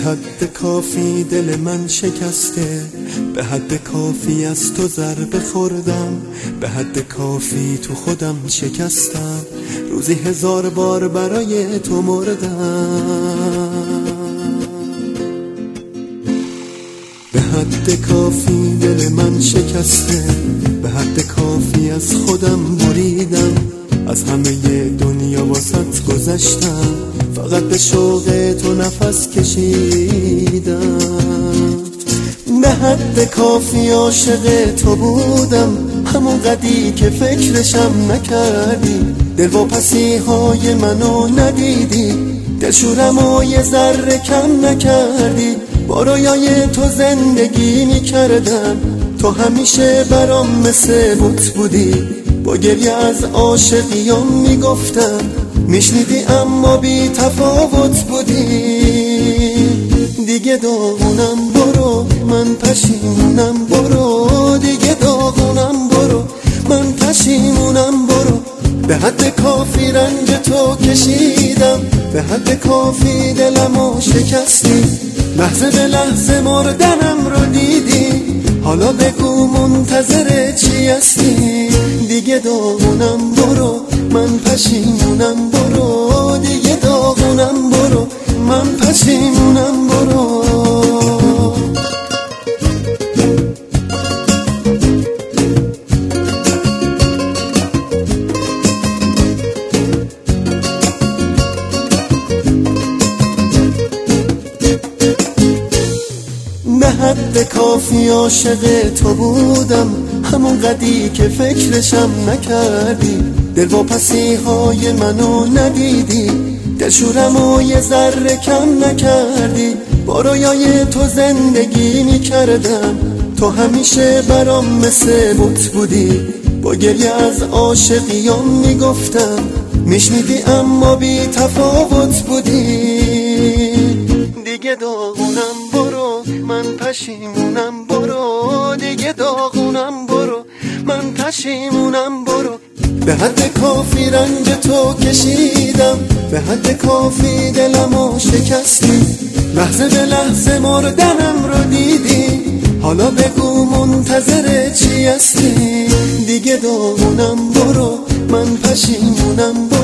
حد کافی دل من شکسته، به حد کافی از تو ضربه خوردم، به حد کافی تو خودم شکستم، روزی 1000 بار برای تو مردم. به حد کافی دل من شکسته، به حد کافی از خودم بریدم، از همه دنیا واسط گذشتم، فقط به شوق تو نفس کشیدم. به حد کافی عاشق تو بودم، همون قدی که فکرشم نکردی، دل واپسی های منو ندیدی، دلشورمو یه ذره کم نکردی، با رویای تو زندگی میکردم، تو همیشه برام مثل بت بودی، با گریه از عاشقیام میگفتم، میشنیدی اما بی تفاوت بودی. دیگه داغونم برو، من پشیمونم برو، دیگه داغونم برو، من پشیمونم برو. به حد کافی رنج تو کشیدم، به حد کافی دلمو شکستی، لحظه به لحظه مردنم رو دیدی، حالا بگو منتظر چی هستی؟ دیگه داغونم برو، من پشیمونم برو، دیگه داغونم برو، من پشیمونم برو. به حد کافی عاشق تو بودم، همون قدی که فکرشم نکردی، دل واپسی های منو ندیدی، دلشورمو یه ذره کم نکردی، با رویای تو زندگی میکردم، تو همیشه برام مثل بت بودی، با گریه از عاشقیام میگفتم، میشنیدی اما بی تفاوت بودی. دیگه داغونم برو، من پشیمونم برو، دیگه داغونم برو، من پشیمونم برو. به حد کافی رنج تو کشیدم، به حد کافی دلمو شکستی، لحظه به لحظه مردنم رو دیدی، حالا بگو منتظر چی هستی؟ دیگه داغونم برو، من پشیمونم برو.